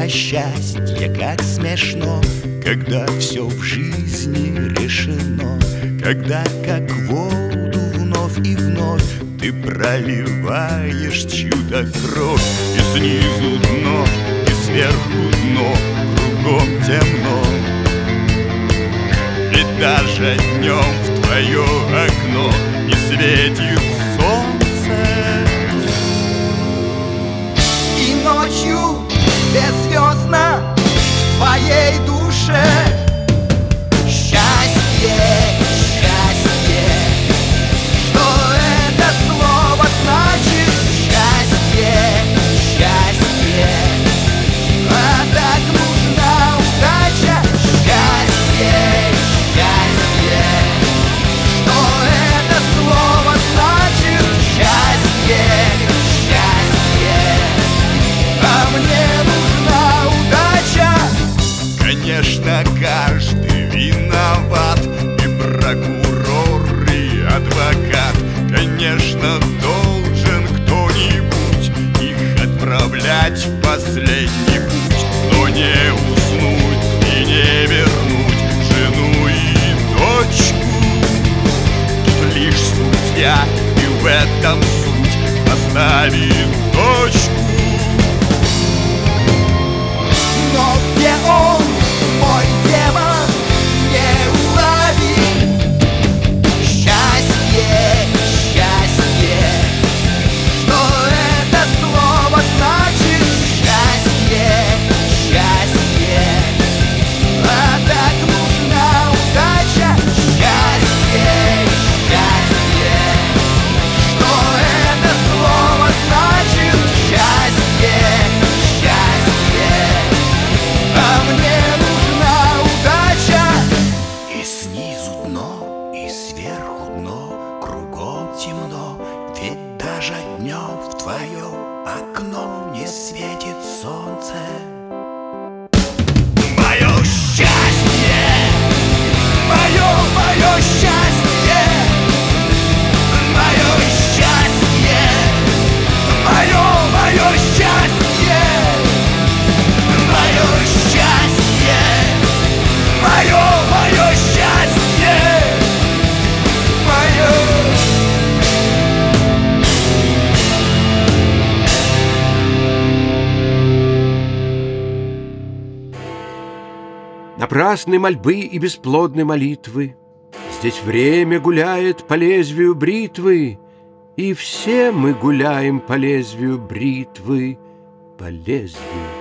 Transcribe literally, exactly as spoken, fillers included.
про счастье, как смешно, когда все в жизни решено, когда как воду вновь и вновь ты проливаешь чью-то кровь. И снизу дно, и сверху дно, кругом темно. Ведь даже днем в твое окно не светит солнце. И ночью беззвездно в твоей душе счастье, счастье. Что это слово значит? Счастье, счастье. А так нужна удача. Счастье, счастье. Что это слово значит? Счастье, счастье. А мне нужна удача. Конечно, каждый виноват, и прокурор, и адвокат. Конечно, должен кто-нибудь их отправлять в последний путь. Но не уснуть и не вернуть жену и дочку. Тут лишь судья, и в этом суть, поставит точку. Но где он, мой демон, неуловим? Счастье, счастье. Что это слово значит? Счастье, счастье. А так нужна удача. Счастье, счастье. Что это слово значит? Счастье, счастье. А мне нужна удача. И снизу дно, и сверху дно, кругом темно. Ведь даже днем в твое окно не светит солнце. Мое счастье, Мое, мое счастье. Мое счастье. Мое, мое счастье. Мое счастье. Мое, мое счастье. Мое. Напрасны мольбы и бесплодны молитвы. Здесь время гуляет по лезвию бритвы, и все мы гуляем по лезвию бритвы, по лезвию